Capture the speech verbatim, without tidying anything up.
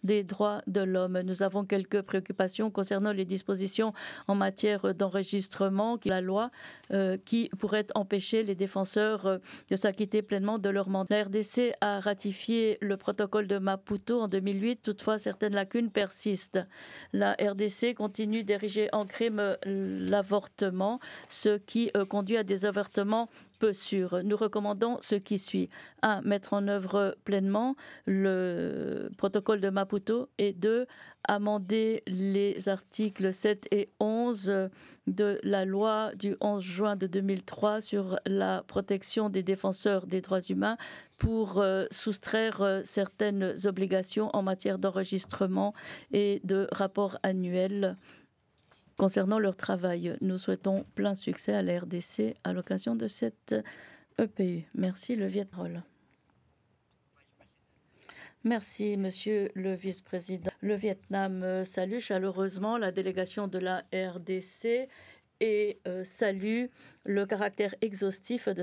des droits de l'homme. Nous avons quelques préoccupations concernant les dispositions en matière d'enregistrement, la loi euh, qui pourrait empêcher les défenseurs euh, de s'acquitter pleinement de leur mandat. La R D C a ratifié le protocole de Maputo en deux mille huit, toutefois certaines lacunes persistent. La R D C continue d'ériger en crime euh, l'avortement, ce qui euh, conduit à des avortements peu sûrs. Nous recommandons ce qui suit. un. Mettre en œuvre pleinement le protocole de Maputo et deux. Amender les articles sept et onze de la loi du onze juin de deux mille trois sur la protection des défenseurs des droits humains pour euh, soustraire euh, certaines obligations en matière d'enregistrement et de rapport annuel concernant leur travail. Nous souhaitons plein succès à la R D C à l'occasion de cette E P U. Merci, le Vietnam. Merci, Monsieur le Vice-président. Le Vietnam euh, salue chaleureusement la délégation de la R D C et euh, salue le caractère exhaustif de